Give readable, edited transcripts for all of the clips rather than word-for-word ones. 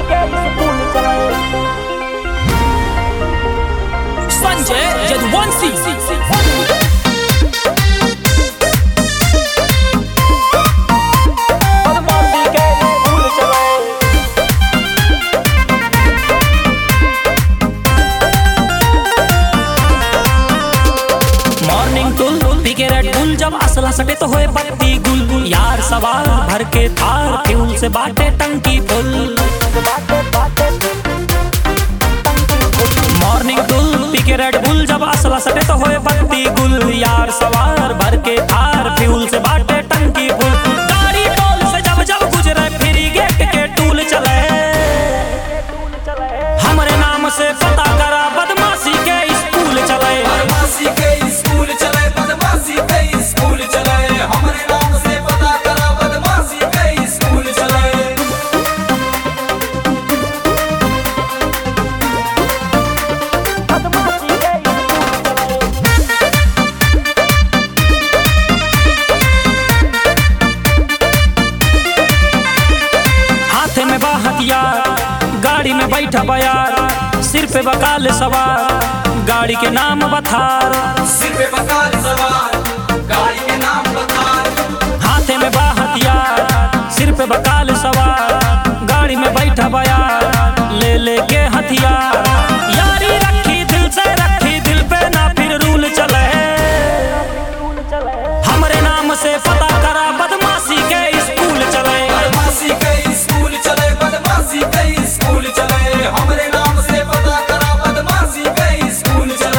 संजय यदुवंशी जब असला सटे तो होए बत्ती गुल यार सवार भर के थार फ्यूल से बाटे टंकी फुल मॉर्निंग टूल पी के रेड बुल जब असला सटे तो होए बत्ती गुल यार सवार भर के थार फ्यूल से बाटे टंकी फुल गाड़ी टोल से जब जब गुजरे फ्री गेट के टूल चले हमारे नाम से पता करा बदमाशी के स्कूल चले बदमाशी के स्कूल चले बदमाशी के स्कूल चले हमारे नाम से पता करा बदमाशी के स्कूल चले हाथ में बा हथियार गाड़ी में बैठा बयार सिर पे बकाल सवार गाड़ी के नाम बथार सिर पे बकाल सवार गाड़ी के नाम बथार हाथे में बा हथियार सिर पे बकाल सवार गाड़ी में बैठा बयार ले ले के हथियार यारी रखी दिल से रखी दिल पे ना फिर रूल चले हमारे नाम से पता करा बदमाशी के स्कूल चले बदमाशी के स्कूल चले बदमाशी के स्कूल चले हमारे नाम से पता करा बदमाशी के स्कूल चले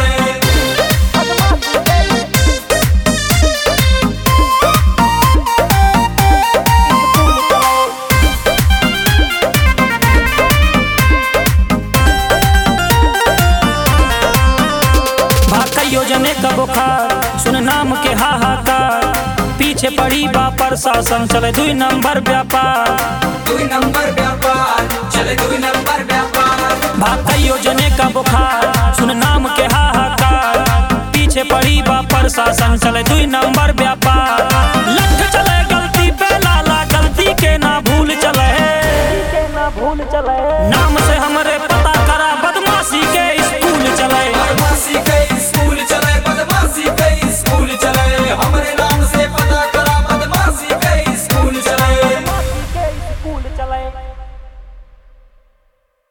योजने का बुखार सुन नाम के हाहाकार पीछे पड़ी बा प्रशासन चले 2 नंबर व्यापार 2 नंबर व्यापार चले 2 नंबर व्यापार भाग योजने का बुखार सुन नाम के हाहाकार पीछे पड़ी बा प्रशासन चले 2 नंबर व्यापार